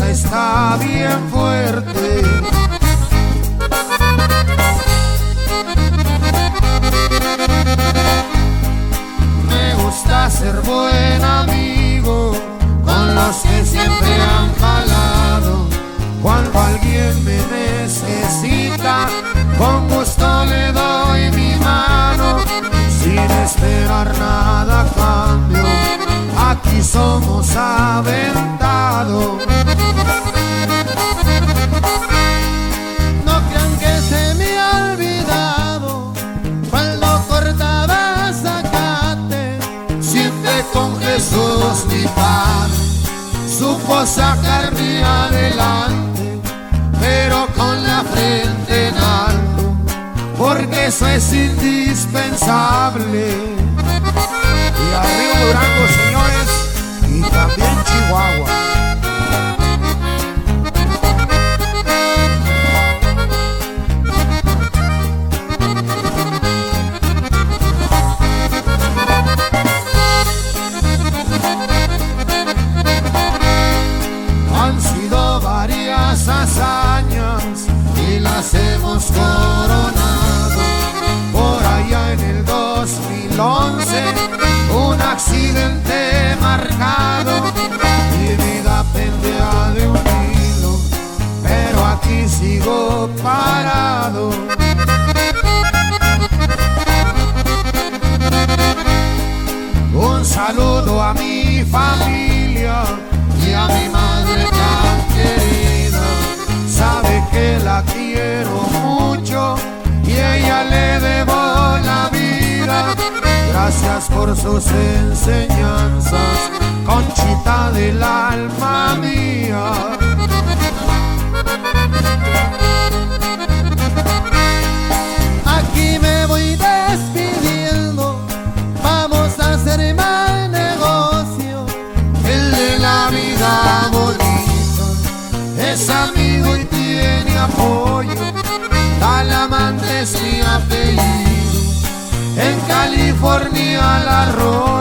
está bien fuerte. Me gusta ser buen amigo con los que siempre han jalado. Cuando alguien me necesita, con gusto le doy mi mano, sin esperar nada a cambio. Aquí somos aventados. No crean que se me ha olvidado cuando cortaba zacate. Siempre con Jesús mi Padre supo sacarme adelante, pero con la frente en alto, porque eso es indispensable. Y arriba Durango, señores, y también Chihuahua. Han sido varias hazañas y las hemos coronado. Por allá en el 2011, un accidente marcado, mi vida pendía de un hilo, pero aquí sigo parado. Un saludo a mi familia y a mi madre tan querida. Sabe que la quiero mucho y a ella le debo la vida. Gracias por sus enseñanzas, Conchita del alma mía. Aquí me voy despidiendo, vamos a hacer mal negocio. El de la vida bonita es amigo y tiene apoyo. Talamante es mi apellido, en California la rola.